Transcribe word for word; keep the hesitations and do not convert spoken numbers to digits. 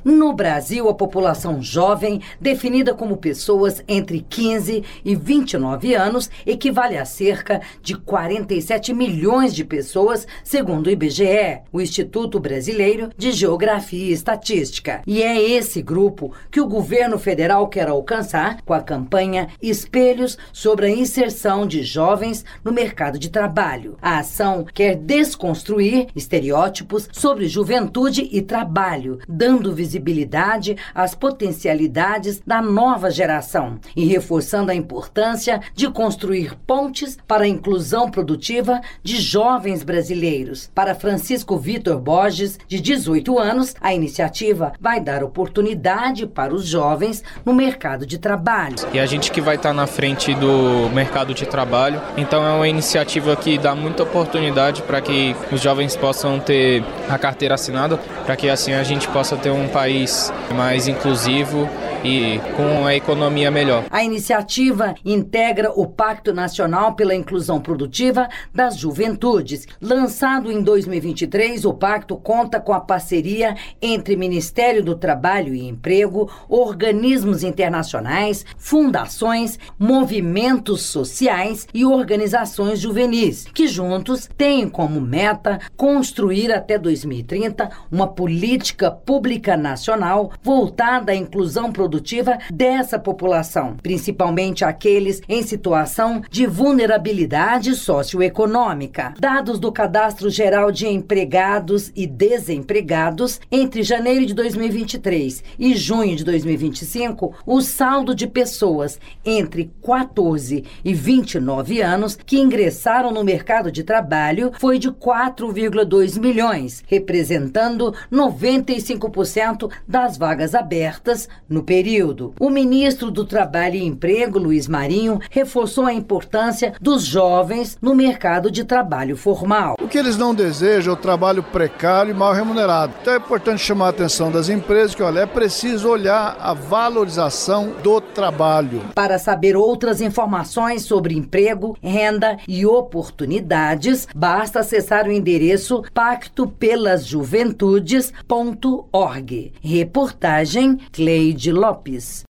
No Brasil, a população jovem, definida como pessoas entre quinze e vinte e nove anos, equivale a cerca de quarenta e sete milhões de pessoas, segundo o I B G E, o Instituto Brasileiro de Geografia e Estatística. E é esse grupo que o governo federal quer alcançar com a campanha Espelhos sobre a inserção de jovens no mercado de trabalho. A ação quer desconstruir estereótipos sobre juventude e trabalho, dando visibilidade às potencialidades da nova geração e reforçando a importância de construir pontes para a inclusão produtiva de jovens brasileiros. Para Francisco Vitor Borges, de dezoito anos, a iniciativa vai dar oportunidade para os jovens no mercado de trabalho. E a gente que vai estar na frente do mercado de trabalho, então é uma iniciativa que dá muita oportunidade para que os jovens possam ter a carteira assinada, para que assim a gente possa ter um país mais inclusivo e com a economia melhor. A iniciativa integra o Pacto Nacional pela Inclusão Produtiva das Juventudes. Lançado em dois mil e vinte e três, o pacto conta com a parceria entre Ministério do Trabalho e Emprego, organismos internacionais, fundações, movimentos sociais e organizações juvenis, que juntos têm como meta construir até dois mil e trinta uma política pública nacional voltada à inclusão produtiva dessa população, principalmente aqueles em situação de vulnerabilidade socioeconômica. Dados do Cadastro Geral de Empregados e Desempregados, entre janeiro de dois mil e vinte e três e junho de dois mil e vinte e cinco, o saldo de pessoas entre quatorze e vinte e nove anos que ingressaram no mercado de trabalho foi de quatro vírgula dois milhões, representando noventa e cinco por cento das vagas abertas no período. O ministro do Trabalho e Emprego, Luiz Marinho, reforçou a importância dos jovens no mercado de trabalho formal. O que eles não desejam é o trabalho precário e mal remunerado. Então é importante chamar a atenção das empresas que, olha, é preciso olhar a valorização do trabalho. Para saber outras informações sobre emprego, renda e oportunidades, basta acessar o endereço pacto pelas juventudes ponto org. Reportagem Cleide Lopes.